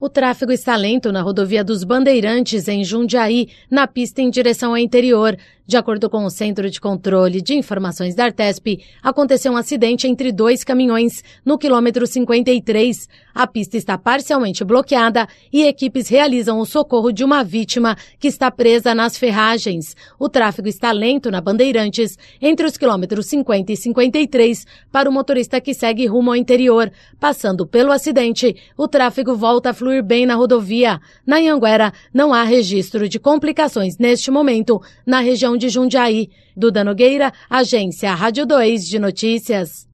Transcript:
O tráfego está lento na rodovia dos Bandeirantes, em Jundiaí, na pista em direção ao interior. De acordo com o Centro de Controle de Informações da Artesp, aconteceu um acidente entre dois caminhões no quilômetro 53. A pista está parcialmente bloqueada e equipes realizam o socorro de uma vítima que está presa nas ferragens. O tráfego está lento na Bandeirantes, entre os quilômetros 50 e 53, para o motorista que segue rumo ao interior. Passando pelo acidente, o tráfego volta a fluir bem na rodovia. Na Anhanguera, não há registro de complicações neste momento na região de Jundiaí. Duda Nogueira, Agência Rádio 2 de Notícias.